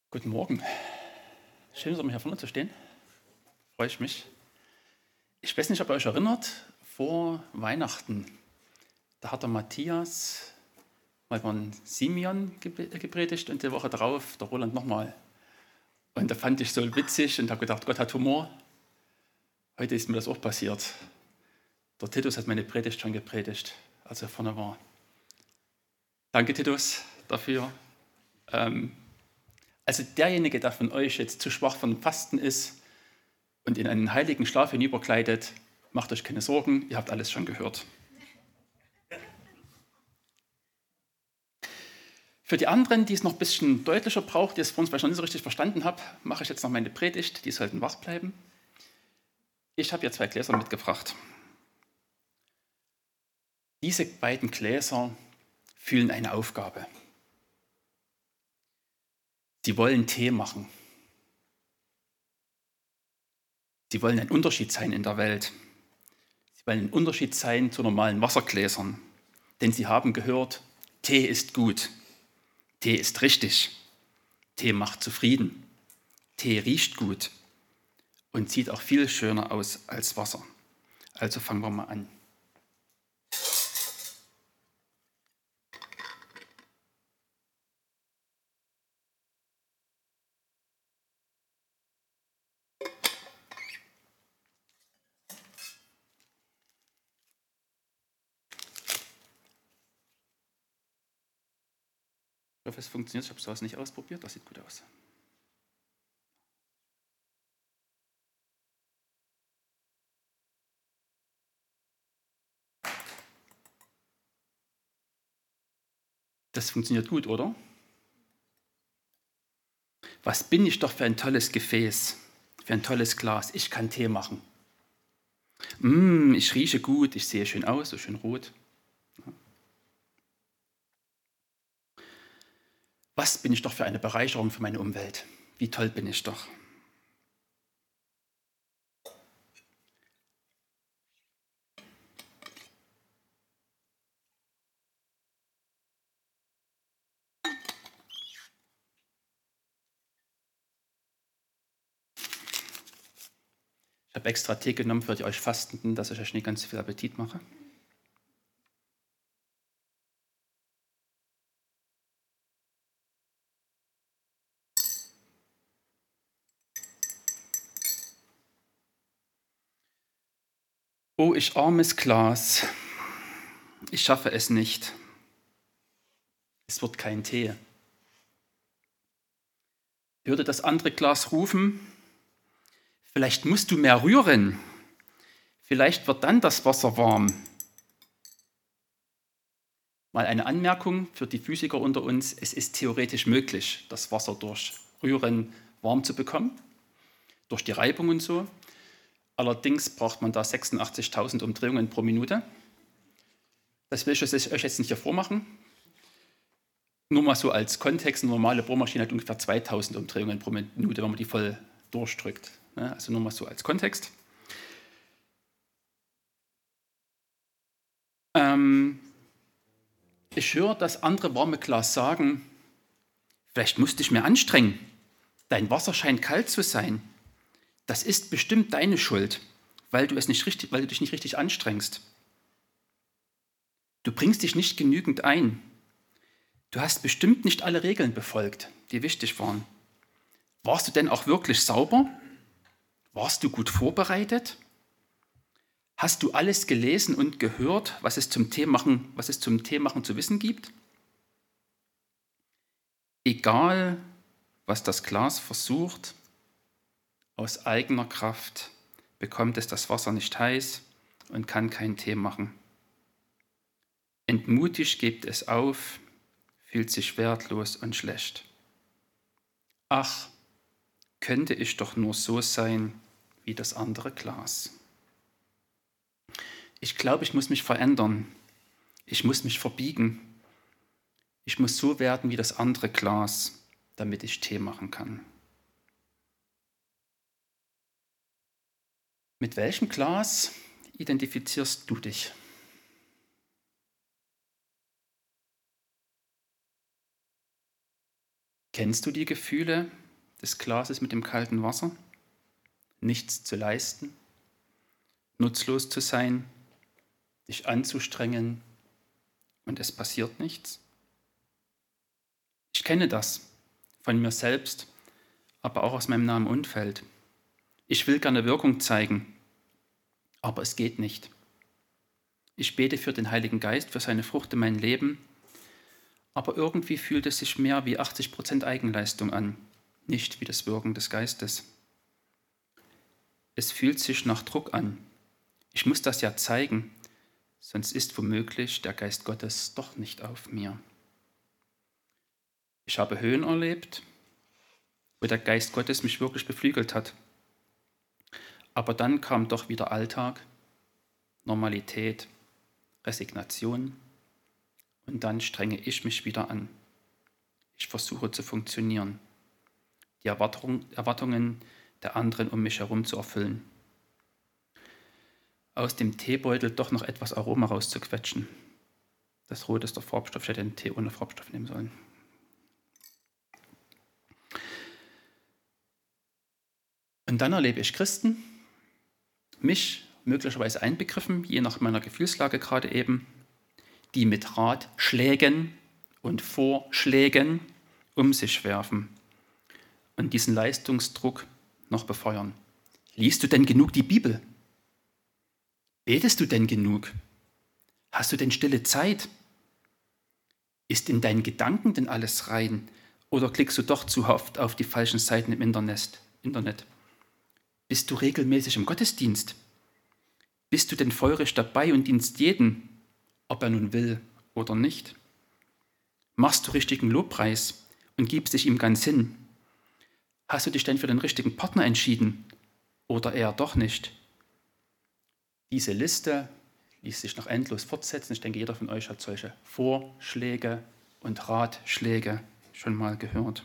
Guten Morgen. Schön, so mal hier vorne zu stehen. Freue ich mich. Ich weiß nicht, ob ihr euch erinnert, vor Weihnachten, da hat der Matthias mal von Simeon gepredigt und die Woche darauf der Roland nochmal. Und da fand ich so witzig und habe gedacht, Gott hat Humor. Heute ist mir das auch passiert. Der Titus hat meine Predigt schon gepredigt, als er vorne war. Danke, Titus, dafür. Also derjenige, der von euch jetzt zu schwach von Fasten ist und in einen heiligen Schlaf hinübergleitet, macht euch keine Sorgen, ihr habt alles schon gehört. Für die anderen, die es noch ein bisschen deutlicher braucht, die es vorhin vielleicht noch nicht so richtig verstanden haben, mache ich jetzt noch meine Predigt, die sollten wach bleiben. Ich habe hier 2 Gläser mitgebracht. Diese beiden Gläser fühlen eine Aufgabe. Sie wollen Tee machen. Sie wollen ein Unterschied sein in der Welt. Sie wollen ein Unterschied sein zu normalen Wassergläsern. Denn sie haben gehört, Tee ist gut. Tee ist richtig. Tee macht zufrieden. Tee riecht gut und sieht auch viel schöner aus als Wasser. Also fangen wir mal an. Ich hoffe, es funktioniert. Ich habe sowas nicht ausprobiert. Das sieht gut aus. Das funktioniert gut, oder? Was bin ich doch für ein tolles Gefäß, für ein tolles Glas. Ich kann Tee machen. Ich rieche gut, ich sehe schön aus, so schön rot. Was bin ich doch für eine Bereicherung für meine Umwelt. Wie toll bin ich doch. Ich habe extra Tee genommen für die euch Fastenden, dass ich euch nicht ganz viel Appetit mache. Oh, ich armes Glas, ich schaffe es nicht. Es wird kein Tee. Hörte das andere Glas rufen, vielleicht musst du mehr rühren. Vielleicht wird dann das Wasser warm. Mal eine Anmerkung für die Physiker unter uns. Es ist theoretisch möglich, das Wasser durch Rühren warm zu bekommen, durch die Reibung und so. Allerdings braucht man da 86.000 Umdrehungen pro Minute. Das will ich euch jetzt nicht hier vormachen. Nur mal so als Kontext, eine normale Bohrmaschine hat ungefähr 2000 Umdrehungen pro Minute, wenn man die voll durchdrückt. Also nur mal so als Kontext. Ich höre das andere warme Glas sagen, vielleicht musst du dich mehr anstrengen. Dein Wasser scheint kalt zu sein. Das ist bestimmt deine Schuld, weil du dich nicht richtig anstrengst. Du bringst dich nicht genügend ein. Du hast bestimmt nicht alle Regeln befolgt, die wichtig waren. Warst du denn auch wirklich sauber? Warst du gut vorbereitet? Hast du alles gelesen und gehört, was es zum Teemachen zu wissen gibt? Egal, was das Glas versucht, aus eigener Kraft bekommt es das Wasser nicht heiß und kann keinen Tee machen. Entmutigt gibt es auf, fühlt sich wertlos und schlecht. Ach, könnte ich doch nur so sein wie das andere Glas. Ich glaube, ich muss mich verändern. Ich muss mich verbiegen. Ich muss so werden wie das andere Glas, damit ich Tee machen kann. Mit welchem Glas identifizierst du dich? Kennst du die Gefühle des Glases mit dem kalten Wasser? Nichts zu leisten, nutzlos zu sein, dich anzustrengen und es passiert nichts? Ich kenne das von mir selbst, aber auch aus meinem nahen Umfeld. Ich will gerne Wirkung zeigen, aber es geht nicht. Ich bete für den Heiligen Geist, für seine Frucht in mein Leben, aber irgendwie fühlt es sich mehr wie 80% Eigenleistung an, nicht wie das Wirken des Geistes. Es fühlt sich nach Druck an. Ich muss das ja zeigen, sonst ist womöglich der Geist Gottes doch nicht auf mir. Ich habe Höhen erlebt, wo der Geist Gottes mich wirklich beflügelt hat. Aber dann kam doch wieder Alltag, Normalität, Resignation und dann strenge ich mich wieder an. Ich versuche zu funktionieren, die Erwartungen der anderen um mich herum zu erfüllen. Aus dem Teebeutel doch noch etwas Aroma rauszuquetschen. Das Rot ist der Farbstoff, ich hätte den Tee ohne Farbstoff nehmen sollen. Und dann erlebe ich Christen, mich möglicherweise einbegriffen, je nach meiner Gefühlslage gerade eben, die mit Ratschlägen und Vorschlägen um sich werfen und diesen Leistungsdruck noch befeuern. Liest du denn genug die Bibel? Betest du denn genug? Hast du denn stille Zeit? Ist in deinen Gedanken denn alles rein? Oder klickst du doch zu oft auf die falschen Seiten im Internet? Bist du regelmäßig im Gottesdienst? Bist du denn feurig dabei und dienst jeden, ob er nun will oder nicht? Machst du richtigen Lobpreis und gibst dich ihm ganz hin? Hast du dich denn für den richtigen Partner entschieden oder eher doch nicht? Diese Liste ließ sich noch endlos fortsetzen. Ich denke, jeder von euch hat solche Vorschläge und Ratschläge schon mal gehört.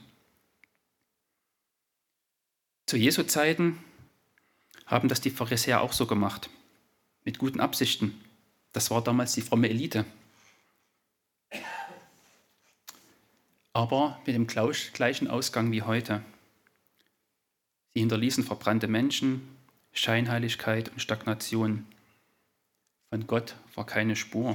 Zu Jesu Zeiten haben das die Pharisäer auch so gemacht, mit guten Absichten. Das war damals die fromme Elite. Aber mit dem gleichen Ausgang wie heute. Sie hinterließen verbrannte Menschen, Scheinheiligkeit und Stagnation. Von Gott war keine Spur.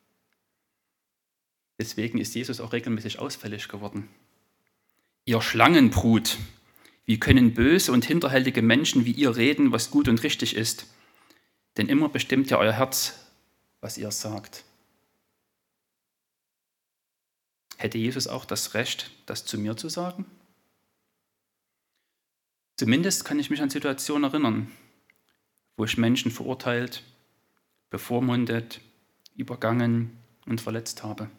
Deswegen ist Jesus auch regelmäßig ausfällig geworden. Ihr Schlangenbrut, wie können böse und hinterhältige Menschen wie ihr reden, was gut und richtig ist? Denn immer bestimmt ja euer Herz, was ihr sagt. Hätte Jesus auch das Recht, das zu mir zu sagen? Zumindest kann ich mich an Situationen erinnern, wo ich Menschen verurteilt, bevormundet, übergangen und verletzt habe.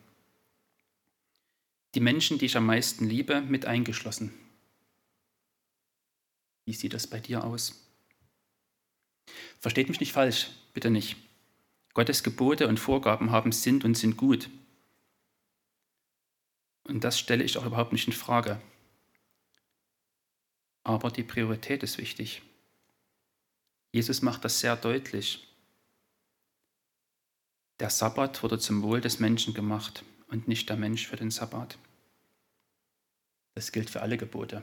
Die Menschen, die ich am meisten liebe, mit eingeschlossen. Wie sieht das bei dir aus? Versteht mich nicht falsch, bitte nicht. Gottes Gebote und Vorgaben haben Sinn und sind gut. Und das stelle ich auch überhaupt nicht in Frage. Aber die Priorität ist wichtig. Jesus macht das sehr deutlich. Der Sabbat wurde zum Wohl des Menschen gemacht und nicht der Mensch für den Sabbat. Das gilt für alle Gebote.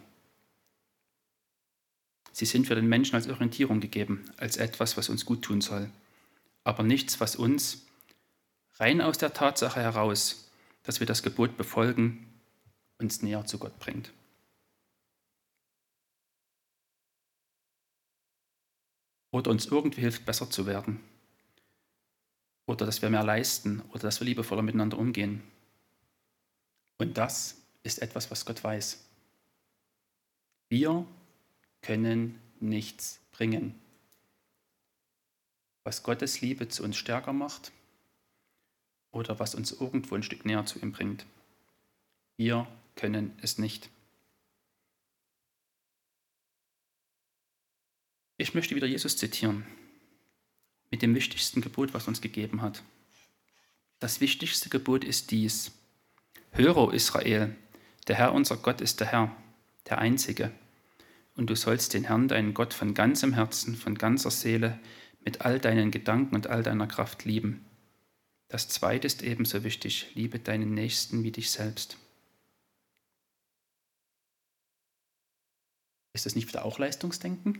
Sie sind für den Menschen als Orientierung gegeben, als etwas, was uns gut tun soll. Aber nichts, was uns rein aus der Tatsache heraus, dass wir das Gebot befolgen, uns näher zu Gott bringt. Oder uns irgendwie hilft, besser zu werden. Oder dass wir mehr leisten oder dass wir liebevoller miteinander umgehen. Und das ist etwas, was Gott weiß. Wir können nichts bringen, was Gottes Liebe zu uns stärker macht oder was uns irgendwo ein Stück näher zu ihm bringt. Wir können es nicht. Ich möchte wieder Jesus zitieren, mit dem wichtigsten Gebot, was uns gegeben hat. Das wichtigste Gebot ist dies: Höre, o Israel, der Herr unser Gott ist der Herr, der Einzige. Und du sollst den Herrn, deinen Gott, von ganzem Herzen, von ganzer Seele, mit all deinen Gedanken und all deiner Kraft lieben. Das Zweite ist ebenso wichtig: Liebe deinen Nächsten wie dich selbst. Ist das nicht wieder auch Leistungsdenken?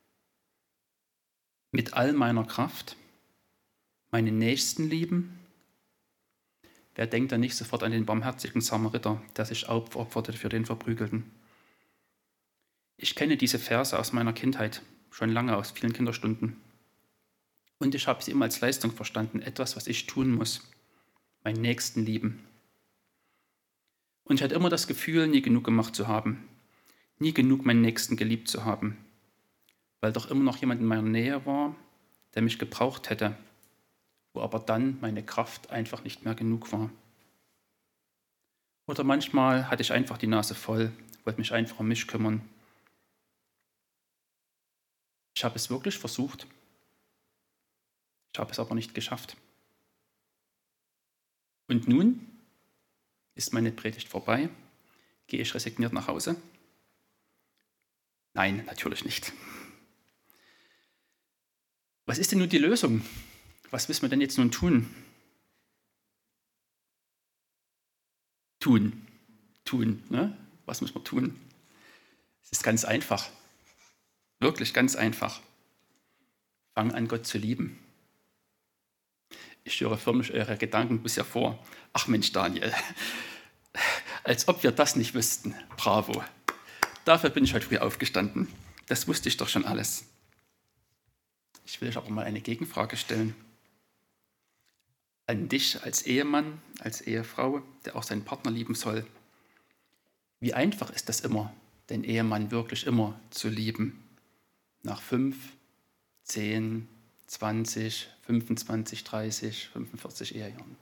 Mit all meiner Kraft meinen Nächsten lieben? Wer denkt da nicht sofort an den barmherzigen Samariter, der sich aufopferte für den Verprügelten? Ich kenne diese Verse aus meiner Kindheit, schon lange aus vielen Kinderstunden. Und ich habe sie immer als Leistung verstanden, etwas, was ich tun muss, meinen Nächsten lieben. Und ich hatte immer das Gefühl, nie genug gemacht zu haben, nie genug meinen Nächsten geliebt zu haben, weil doch immer noch jemand in meiner Nähe war, der mich gebraucht hätte, wo aber dann meine Kraft einfach nicht mehr genug war. Oder manchmal hatte ich einfach die Nase voll, wollte mich einfach um mich kümmern. Ich habe es wirklich versucht, ich habe es aber nicht geschafft. Und nun ist meine Predigt vorbei. Gehe ich resigniert nach Hause? Nein, natürlich nicht. Was ist denn nun die Lösung? Was müssen wir denn jetzt nun tun? Tun, ne? Was muss man tun? Es ist ganz einfach. Wirklich ganz einfach. Fang an, Gott zu lieben. Ich höre förmlich eure Gedanken bisher vor. Ach Mensch, Daniel, als ob wir das nicht wüssten. Bravo. Dafür bin ich heute früh aufgestanden. Das wusste ich doch schon alles. Ich will euch aber mal eine Gegenfrage stellen. An dich als Ehemann, als Ehefrau, der auch seinen Partner lieben soll. Wie einfach ist das immer, den Ehemann wirklich immer zu lieben? Nach 5, 10, 20, 25, 30, 45 Ehejahren.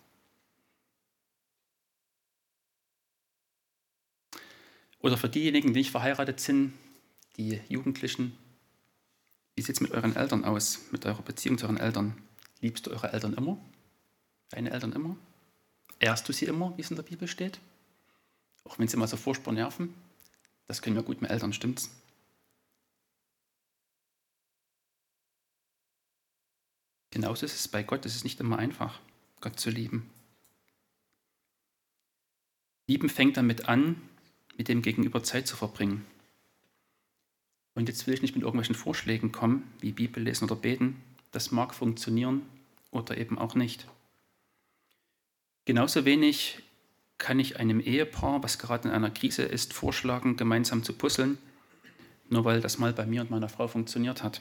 Oder für diejenigen, die nicht verheiratet sind, die Jugendlichen, wie sieht es mit euren Eltern aus, mit eurer Beziehung zu euren Eltern? Liebst du eure Eltern immer? Deine Eltern immer? Ehrst du sie immer, wie es in der Bibel steht? Auch wenn sie immer so furchtbar nerven? Das können wir gut mit Eltern, stimmt's? Genauso ist es bei Gott. Es ist nicht immer einfach, Gott zu lieben. Lieben fängt damit an, mit dem Gegenüber Zeit zu verbringen. Und jetzt will ich nicht mit irgendwelchen Vorschlägen kommen, wie Bibel lesen oder beten. Das mag funktionieren oder eben auch nicht. Genauso wenig kann ich einem Ehepaar, was gerade in einer Krise ist, vorschlagen, gemeinsam zu puzzeln, nur weil das mal bei mir und meiner Frau funktioniert hat.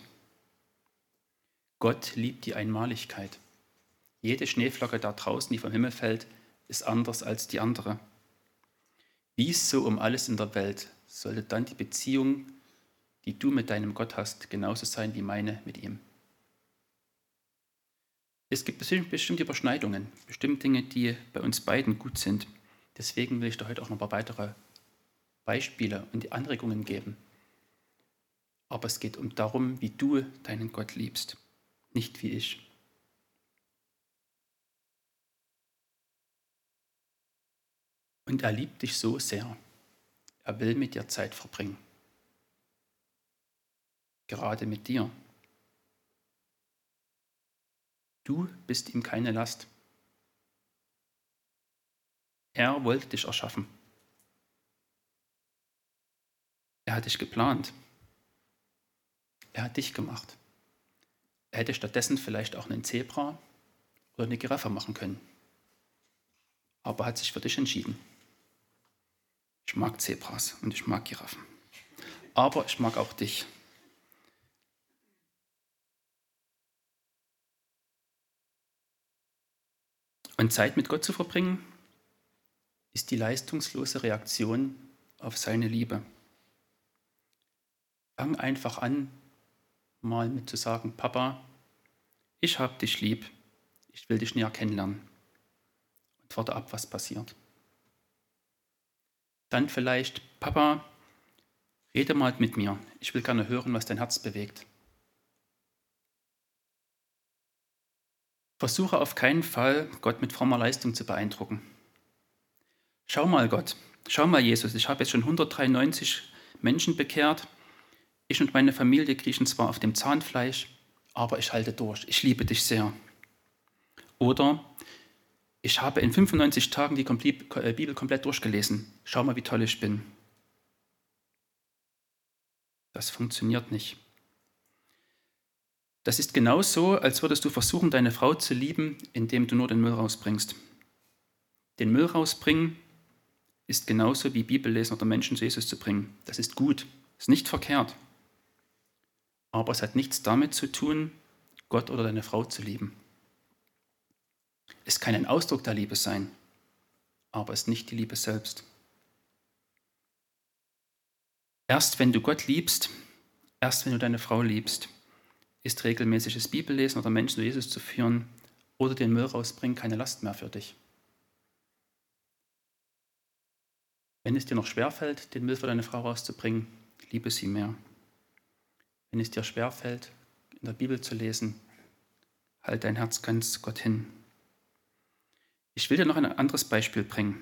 Gott liebt die Einmaligkeit. Jede Schneeflocke da draußen, die vom Himmel fällt, ist anders als die andere. Wie so um alles in der Welt sollte dann die Beziehung, die du mit deinem Gott hast, genauso sein wie meine mit ihm. Es gibt bestimmte Überschneidungen, bestimmte Dinge, die bei uns beiden gut sind. Deswegen will ich dir heute auch noch ein paar weitere Beispiele und Anregungen geben. Aber es geht darum, wie du deinen Gott liebst, nicht wie ich. Und er liebt dich so sehr. Er will mit dir Zeit verbringen. Gerade mit dir. Du bist ihm keine Last. Er wollte dich erschaffen. Er hat dich geplant. Er hat dich gemacht. Er hätte stattdessen vielleicht auch einen Zebra oder eine Giraffe machen können. Aber er hat sich für dich entschieden. Ich mag Zebras und ich mag Giraffen. Aber ich mag auch dich. Und Zeit mit Gott zu verbringen, ist die leistungslose Reaktion auf seine Liebe. Fang einfach an, mal mit zu sagen, Papa, ich hab dich lieb, ich will dich näher kennenlernen. Und warte ab, was passiert. Dann vielleicht, Papa, rede mal mit mir, ich will gerne hören, was dein Herz bewegt. Versuche auf keinen Fall, Gott mit frommer Leistung zu beeindrucken. Schau mal, Gott, schau mal, Jesus, ich habe jetzt schon 193 Menschen bekehrt. Ich und meine Familie kriechen zwar auf dem Zahnfleisch, aber ich halte durch. Ich liebe dich sehr. Oder ich habe in 95 Tagen die Bibel komplett durchgelesen. Schau mal, wie toll ich bin. Das funktioniert nicht. Das ist genauso, als würdest du versuchen, deine Frau zu lieben, indem du nur den Müll rausbringst. Den Müll rausbringen ist genauso wie Bibellesen oder Menschen zu Jesus zu bringen. Das ist gut, ist nicht verkehrt. Aber es hat nichts damit zu tun, Gott oder deine Frau zu lieben. Es kann ein Ausdruck der Liebe sein, aber es ist nicht die Liebe selbst. Erst wenn du Gott liebst, erst wenn du deine Frau liebst, ist regelmäßiges Bibellesen oder Menschen zu Jesus zu führen oder den Müll rausbringen keine Last mehr für dich. Wenn es dir noch schwerfällt, den Müll für deine Frau rauszubringen, liebe sie mehr. Wenn es dir schwerfällt, in der Bibel zu lesen, halt dein Herz ganz Gott hin. Ich will dir noch ein anderes Beispiel bringen.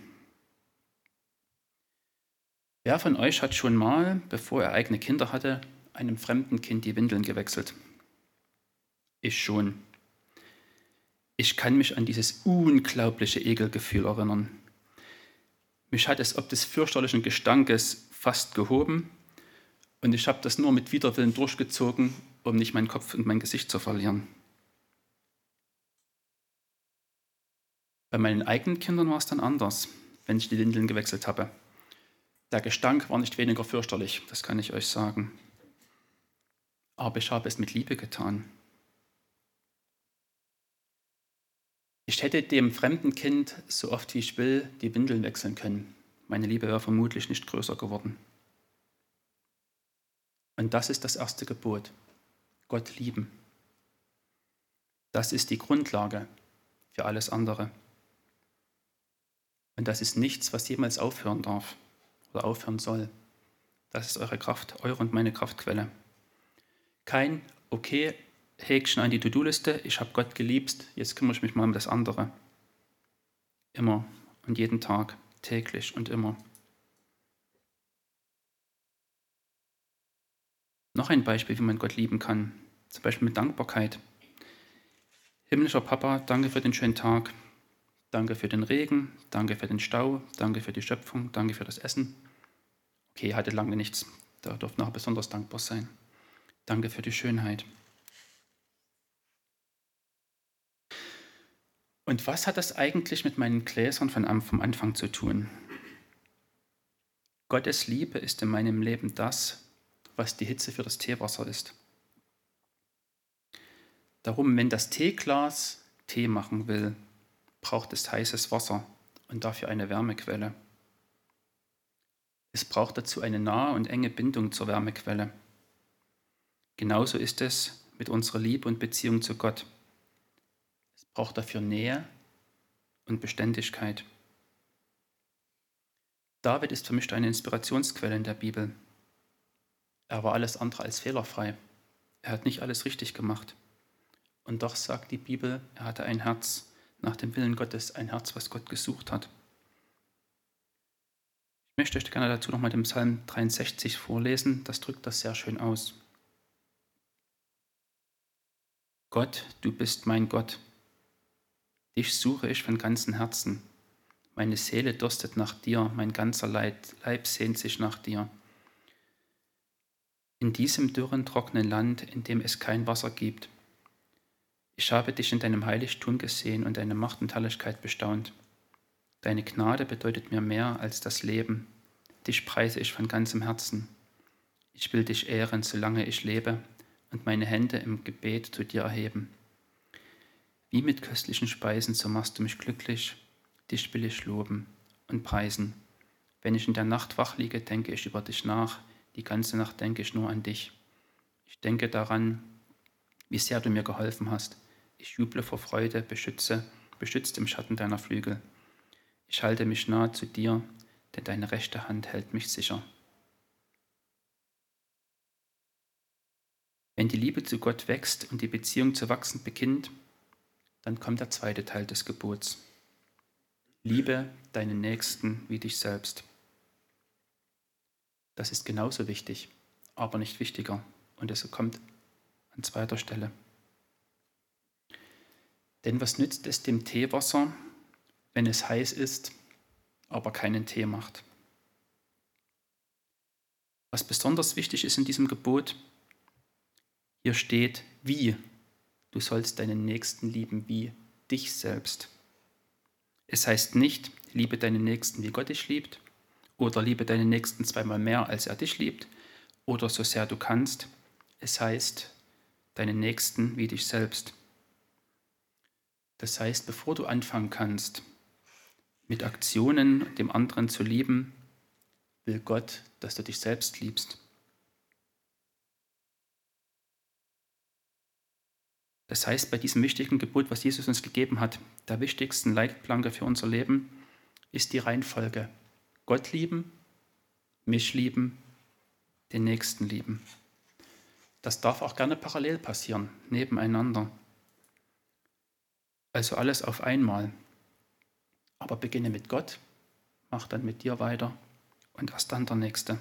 Wer von euch hat schon mal, bevor er eigene Kinder hatte, einem fremden Kind die Windeln gewechselt? Ich schon. Ich kann mich an dieses unglaubliche Ekelgefühl erinnern. Mich hat es ob des fürchterlichen Gestankes fast gehoben und ich habe das nur mit Widerwillen durchgezogen, um nicht meinen Kopf und mein Gesicht zu verlieren. Bei meinen eigenen Kindern war es dann anders, wenn ich die Windeln gewechselt habe. Der Gestank war nicht weniger fürchterlich, das kann ich euch sagen. Aber ich habe es mit Liebe getan. Ich hätte dem fremden Kind so oft wie ich will die Windeln wechseln können. Meine Liebe wäre vermutlich nicht größer geworden. Und das ist das erste Gebot: Gott lieben. Das ist die Grundlage für alles andere. Und das ist nichts, was jemals aufhören darf oder aufhören soll. Das ist eure Kraft, eure und meine Kraftquelle. Kein okay Häkchen an die To-Do-Liste, ich habe Gott geliebt, jetzt kümmere ich mich mal um das andere. Immer und jeden Tag, täglich und immer. Noch ein Beispiel, wie man Gott lieben kann, zum Beispiel mit Dankbarkeit. Himmlischer Papa, danke für den schönen Tag, danke für den Regen, danke für den Stau, danke für die Schöpfung, danke für das Essen. Okay, hatte lange nichts, da durfte nachher besonders dankbar sein. Danke für die Schönheit. Und was hat das eigentlich mit meinen Gläsern vom Anfang zu tun? Gottes Liebe ist in meinem Leben das, was die Hitze für das Teewasser ist. Darum, wenn das Teeglas Tee machen will, braucht es heißes Wasser und dafür eine Wärmequelle. Es braucht dazu eine nahe und enge Bindung zur Wärmequelle. Genauso ist es mit unserer Liebe und Beziehung zu Gott. Es braucht dafür Nähe und Beständigkeit. David ist für mich eine Inspirationsquelle in der Bibel. Er war alles andere als fehlerfrei. Er hat nicht alles richtig gemacht. Und doch sagt die Bibel, er hatte ein Herz nach dem Willen Gottes, ein Herz, was Gott gesucht hat. Ich möchte euch gerne dazu nochmal den Psalm 63 vorlesen, das drückt das sehr schön aus. Gott, du bist mein Gott. Dich suche ich von ganzem Herzen. Meine Seele dürstet nach dir, mein ganzer Leib sehnt sich nach dir. In diesem dürren, trockenen Land, in dem es kein Wasser gibt. Ich habe dich in deinem Heiligtum gesehen und deine Macht und Herrlichkeit bestaunt. Deine Gnade bedeutet mir mehr als das Leben. Dich preise ich von ganzem Herzen. Ich will dich ehren, solange ich lebe, und meine Hände im Gebet zu dir erheben. Wie mit köstlichen Speisen, so machst du mich glücklich. Dich will ich loben und preisen. Wenn ich in der Nacht wach liege, denke ich über dich nach. Die ganze Nacht denke ich nur an dich. Ich denke daran, wie sehr du mir geholfen hast. Ich juble vor Freude, beschützt im Schatten deiner Flügel. Ich halte mich nahe zu dir, denn deine rechte Hand hält mich sicher. Wenn die Liebe zu Gott wächst und die Beziehung zu wachsen beginnt, dann kommt der zweite Teil des Gebots. Liebe deinen Nächsten wie dich selbst. Das ist genauso wichtig, aber nicht wichtiger, und es kommt an zweiter Stelle. Denn was nützt es dem Teewasser, wenn es heiß ist, aber keinen Tee macht? Was besonders wichtig ist in diesem Gebot, hier steht, wie. Du sollst deinen Nächsten lieben wie dich selbst. Es heißt nicht, liebe deinen Nächsten, wie Gott dich liebt, oder liebe deinen Nächsten zweimal mehr, als er dich liebt, oder so sehr du kannst. Es heißt, deinen Nächsten wie dich selbst. Das heißt, bevor du anfangen kannst, mit Aktionen dem anderen zu lieben, will Gott, dass du dich selbst liebst. Das heißt, bei diesem wichtigen Gebot, was Jesus uns gegeben hat, der wichtigsten Leitplanke für unser Leben, ist die Reihenfolge. Gott lieben, mich lieben, den Nächsten lieben. Das darf auch gerne parallel passieren, nebeneinander. Also alles auf einmal. Aber beginne mit Gott, mach dann mit dir weiter und erst dann der Nächste.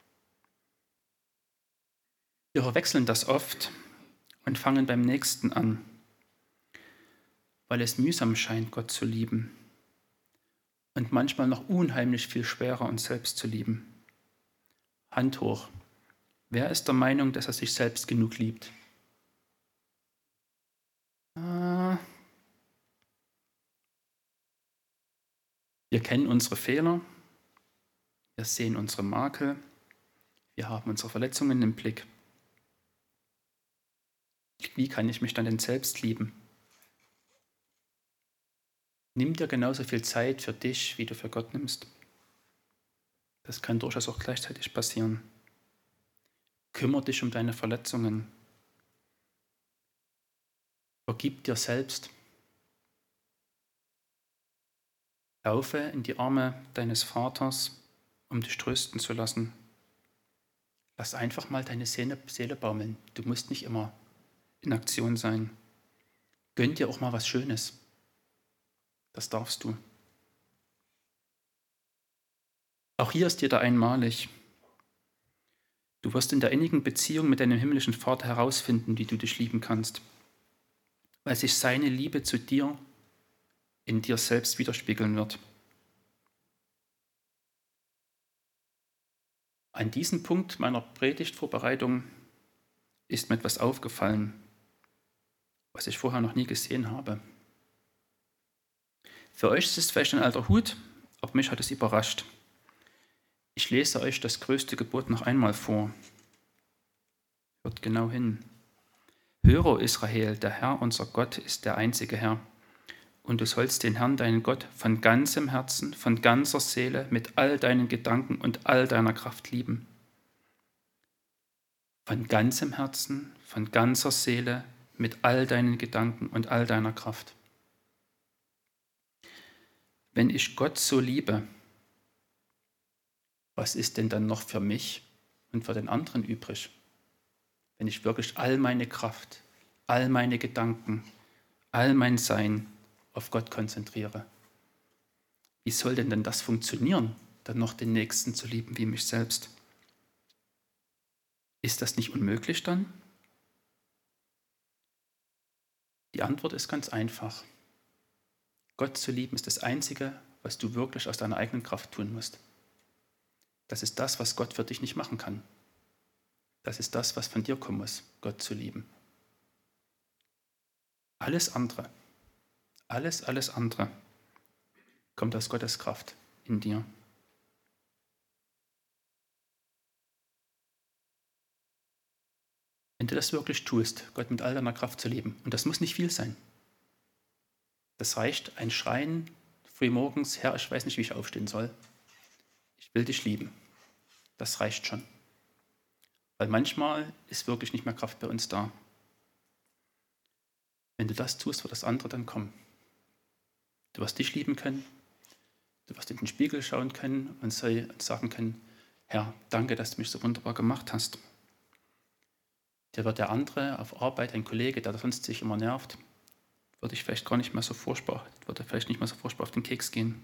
Wir verwechseln das oft und fangen beim Nächsten an, weil es mühsam scheint, Gott zu lieben und manchmal noch unheimlich viel schwerer, uns selbst zu lieben. Hand hoch. Wer ist der Meinung, dass er sich selbst genug liebt? Wir kennen unsere Fehler, wir sehen unsere Makel, wir haben unsere Verletzungen im Blick. Wie kann ich mich dann denn selbst lieben? Nimm dir genauso viel Zeit für dich, wie du für Gott nimmst. Das kann durchaus auch gleichzeitig passieren. Kümmere dich um deine Verletzungen. Vergib dir selbst. Laufe in die Arme deines Vaters, um dich trösten zu lassen. Lass einfach mal deine Seele baumeln. Du musst nicht immer in Aktion sein. Gönn dir auch mal was Schönes. Das darfst du. Auch hier ist jeder einmalig. Du wirst in der innigen Beziehung mit deinem himmlischen Vater herausfinden, wie du dich lieben kannst, weil sich seine Liebe zu dir in dir selbst widerspiegeln wird. An diesem Punkt meiner Predigtvorbereitung ist mir etwas aufgefallen, was ich vorher noch nie gesehen habe. Für euch ist es vielleicht ein alter Hut, aber mich hat es überrascht. Ich lese euch das größte Gebot noch einmal vor. Hört genau hin. Höre, o Israel, der Herr, unser Gott, ist der einzige Herr. Und du sollst den Herrn, deinen Gott, von ganzem Herzen, von ganzer Seele, mit all deinen Gedanken und all deiner Kraft lieben. Von ganzem Herzen, von ganzer Seele, mit all deinen Gedanken und all deiner Kraft. Wenn ich Gott so liebe, was ist denn dann noch für mich und für den anderen übrig? Wenn ich wirklich all meine Kraft, all meine Gedanken, all mein Sein auf Gott konzentriere. Wie soll denn das funktionieren, dann noch den Nächsten zu lieben wie mich selbst? Ist das nicht unmöglich dann? Die Antwort ist ganz einfach. Gott zu lieben ist das Einzige, was du wirklich aus deiner eigenen Kraft tun musst. Das ist das, was Gott für dich nicht machen kann. Das ist das, was von dir kommen muss, Gott zu lieben. Alles andere, alles andere kommt aus Gottes Kraft in dir. Wenn du das wirklich tust, Gott mit all deiner Kraft zu lieben, und das muss nicht viel sein. Das reicht ein Schreien frühmorgens, Herr, ich weiß nicht, wie ich aufstehen soll. Ich will dich lieben. Das reicht schon. Weil manchmal ist wirklich nicht mehr Kraft bei uns da. Wenn du das tust, wird das andere dann kommen. Du wirst dich lieben können, du wirst in den Spiegel schauen können und sagen können, Herr, danke, dass du mich so wunderbar gemacht hast. Dir wird der andere auf Arbeit, ein Kollege, der sonst sich immer nervt, würde vielleicht nicht mehr so furchtbar auf den Keks gehen.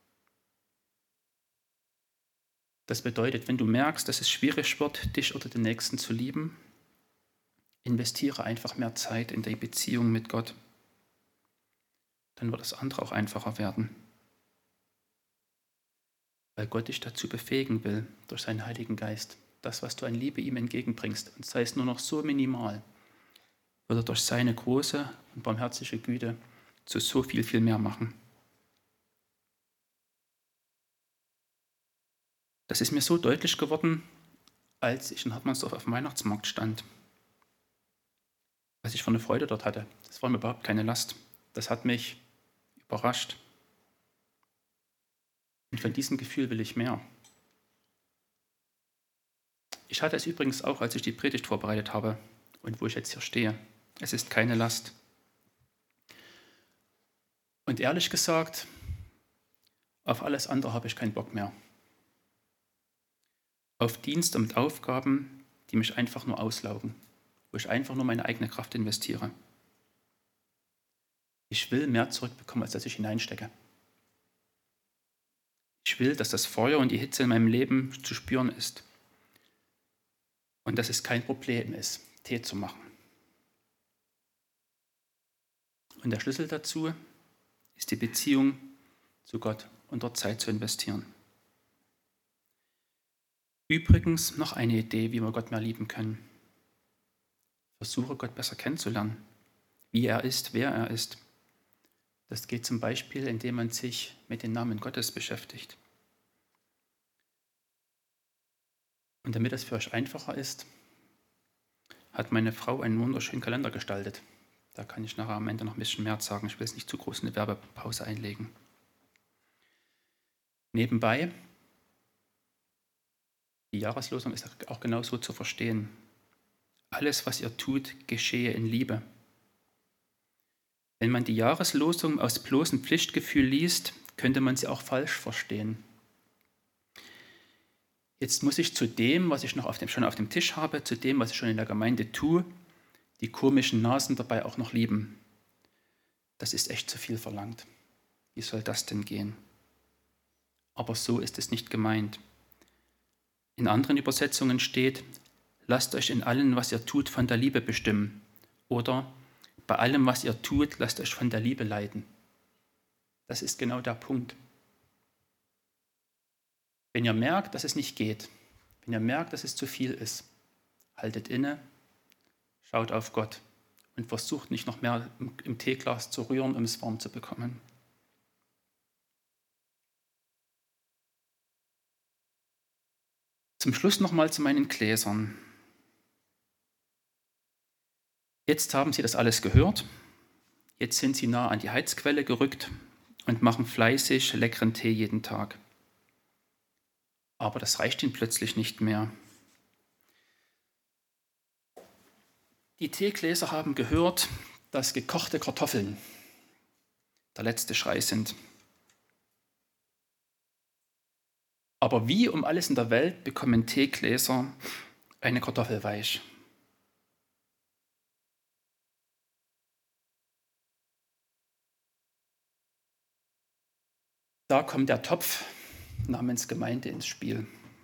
Das bedeutet, wenn du merkst, dass es schwierig wird, dich oder den Nächsten zu lieben, investiere einfach mehr Zeit in die Beziehung mit Gott. Dann wird das andere auch einfacher werden. Weil Gott dich dazu befähigen will durch seinen Heiligen Geist, das, was du an Liebe ihm entgegenbringst, und sei es nur noch so minimal, wird er durch seine große und barmherzige Güte zu so viel, viel mehr machen. Das ist mir so deutlich geworden, als ich in Hartmannsdorf auf dem Weihnachtsmarkt stand. Was ich für eine Freude dort hatte. Das war mir überhaupt keine Last. Das hat mich überrascht. Und von diesem Gefühl will ich mehr. Ich hatte es übrigens auch, als ich die Predigt vorbereitet habe und wo ich jetzt hier stehe. Es ist keine Last. Und ehrlich gesagt, auf alles andere habe ich keinen Bock mehr. Auf Dienst und Aufgaben, die mich einfach nur auslaugen, wo ich einfach nur meine eigene Kraft investiere. Ich will mehr zurückbekommen, als dass ich hineinstecke. Ich will, dass das Feuer und die Hitze in meinem Leben zu spüren ist. Und dass es kein Problem ist, Tee zu machen. Und der Schlüssel dazu ist die Beziehung zu Gott und dort Zeit zu investieren. Übrigens noch eine Idee, wie wir Gott mehr lieben können. Versuche Gott besser kennenzulernen, wie er ist, wer er ist. Das geht zum Beispiel, indem man sich mit den Namen Gottes beschäftigt. Und damit es für euch einfacher ist, hat meine Frau einen wunderschönen Kalender gestaltet. Da kann ich nachher am Ende noch ein bisschen mehr sagen. Ich will es nicht zu groß eine Werbepause einlegen. Nebenbei, die Jahreslosung ist auch genau so zu verstehen. Alles, was ihr tut, geschehe in Liebe. Wenn man die Jahreslosung aus bloßem Pflichtgefühl liest, könnte man sie auch falsch verstehen. Jetzt muss ich zu dem, was ich noch schon auf dem Tisch habe, zu dem, was ich schon in der Gemeinde tue, die komischen Nasen dabei auch noch lieben. Das ist echt zu viel verlangt. Wie soll das denn gehen? Aber so ist es nicht gemeint. In anderen Übersetzungen steht, lasst euch in allem, was ihr tut, von der Liebe bestimmen. Oder bei allem, was ihr tut, lasst euch von der Liebe leiten. Das ist genau der Punkt. Wenn ihr merkt, dass es nicht geht, wenn ihr merkt, dass es zu viel ist, haltet inne, schaut auf Gott und versucht nicht noch mehr im Teeglas zu rühren, um es warm zu bekommen. Zum Schluss nochmal zu meinen Gläsern. Jetzt haben Sie das alles gehört. Jetzt sind Sie nah an die Heizquelle gerückt und machen fleißig leckeren Tee jeden Tag. Aber das reicht Ihnen plötzlich nicht mehr. Die Teegläser haben gehört, dass gekochte Kartoffeln der letzte Schrei sind. Aber wie um alles in der Welt bekommen Teegläser eine Kartoffel weich? Da kommt der Topf namens Gemeinde ins Spiel,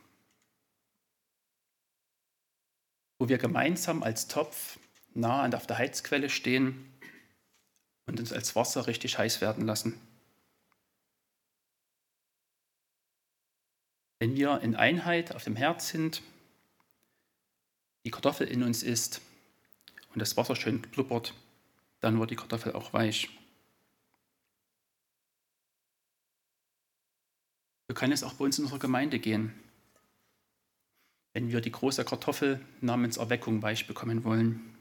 wo wir gemeinsam als Topf nah auf der Heizquelle stehen und uns als Wasser richtig heiß werden lassen. Wenn wir in Einheit auf dem Herd sind, die Kartoffel in uns ist und das Wasser schön blubbert, dann wird die Kartoffel auch weich. So kann es auch bei uns in unserer Gemeinde gehen, wenn wir die große Kartoffel namens Erweckung weich bekommen wollen.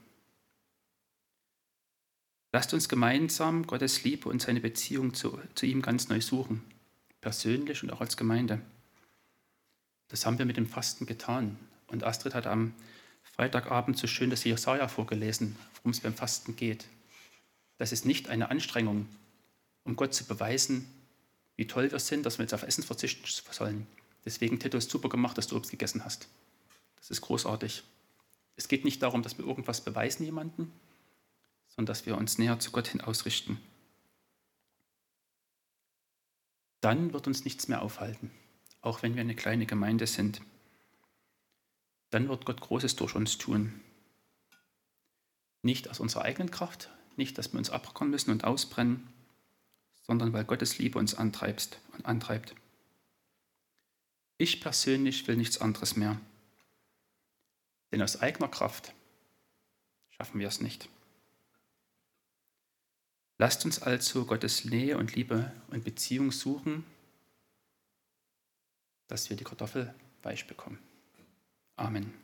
Lasst uns gemeinsam Gottes Liebe und seine Beziehung zu ihm ganz neu suchen, persönlich und auch als Gemeinde. Das haben wir mit dem Fasten getan. Und Astrid hat am Freitagabend so schön das Jesaja vorgelesen, worum es beim Fasten geht. Das ist nicht eine Anstrengung, um Gott zu beweisen, wie toll wir sind, dass wir jetzt auf Essen verzichten sollen. Deswegen, Tito, ist super gemacht, dass du Obst gegessen hast. Das ist großartig. Es geht nicht darum, dass wir irgendwas beweisen jemandem, sondern dass wir uns näher zu Gott hin ausrichten. Dann wird uns nichts mehr aufhalten, auch wenn wir eine kleine Gemeinde sind. Dann wird Gott Großes durch uns tun. Nicht aus unserer eigenen Kraft, nicht, dass wir uns abrackern müssen und ausbrennen, sondern weil Gottes Liebe uns antreibt. Ich persönlich will nichts anderes mehr. Denn aus eigener Kraft schaffen wir es nicht. Lasst uns also Gottes Nähe und Liebe und Beziehung suchen, dass wir die Kartoffel weich bekommen. Amen.